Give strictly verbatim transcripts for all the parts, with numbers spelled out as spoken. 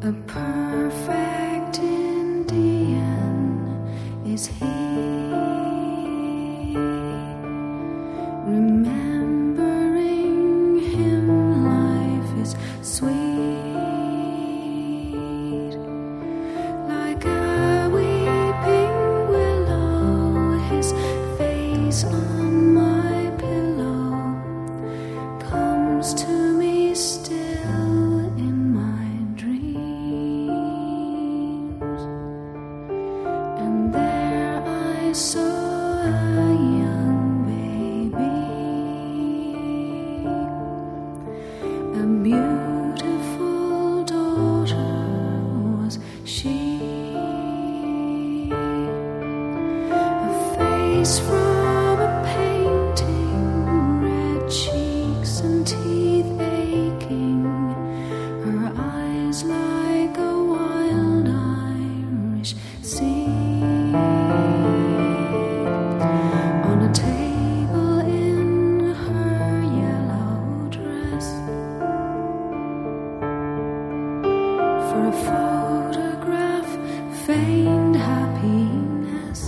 A perfect Indian is he, remembering him life is sweet, like a weeping willow, his face on my pillow comes to me still in my dreams. And there I saw a young baby, a beautiful daughter was she, a face from a painting, red cheeks and teeth aching, her eyes like a wild Irish sea. On a table in her yellow dress, for a photograph, feigned happiness.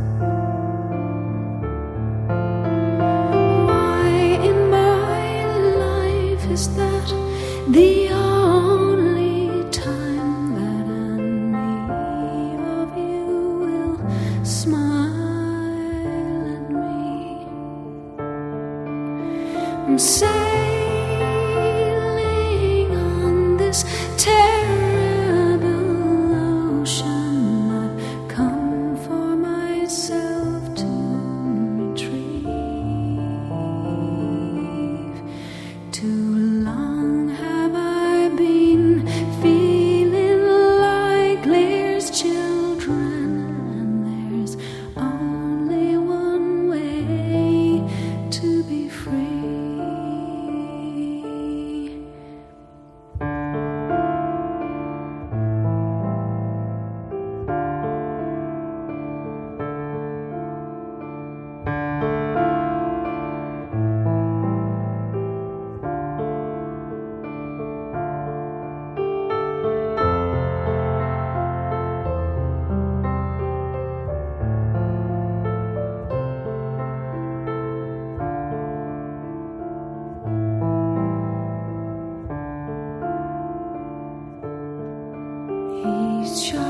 Why in my life is that the only time that any of you will smile at me? I'm sailing on this terrible ocean. I've come for myself to retrieve. Too long have I been feeling like Lear's children, and there's only one way to be free. He's